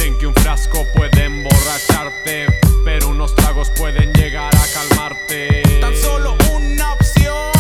Dicen que un frasco puede emborracharte, pero unos tragos pueden llegar a calmarte. Tan solo una opción.